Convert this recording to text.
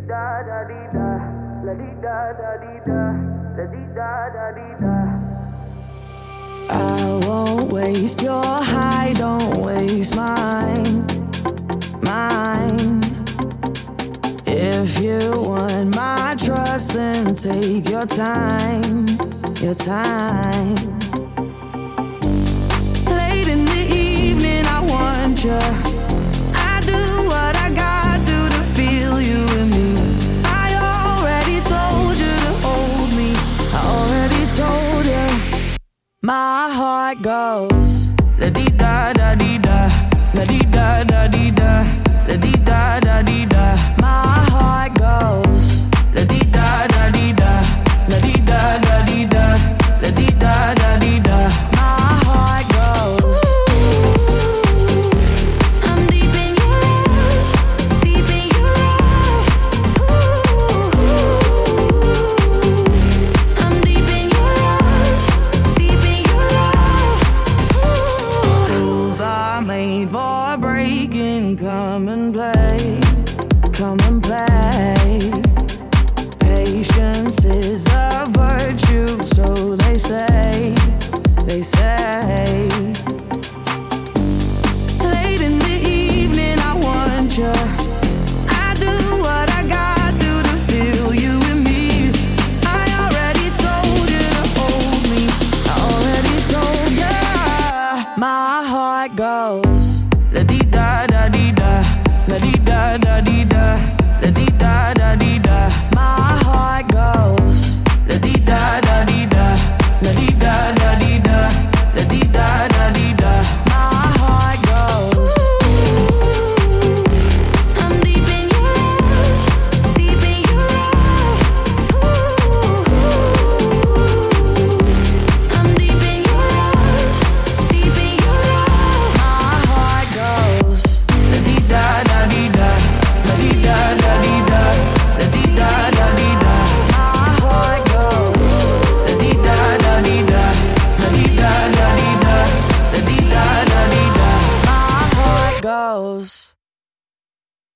da da dee da, la dee da da dee da, la dee da da dee da. I won't waste your high, don't waste mine, mine. If you want my trust, then take your time, your time. Late in the evening, I want you. I do what I got to feel you and me. I already told you to hold me. I already told you. My heart goes la dee da da dee da, la dee da da dee da, la dee da da dee da. My heart goes la dee da da dee da, la dee da da dee da, la dee da da dee da. My heart goes. I'm deep in your love, deep in your love. I'm deep in your love, deep in your love. Rules are made for breaking. Come and play, come and play.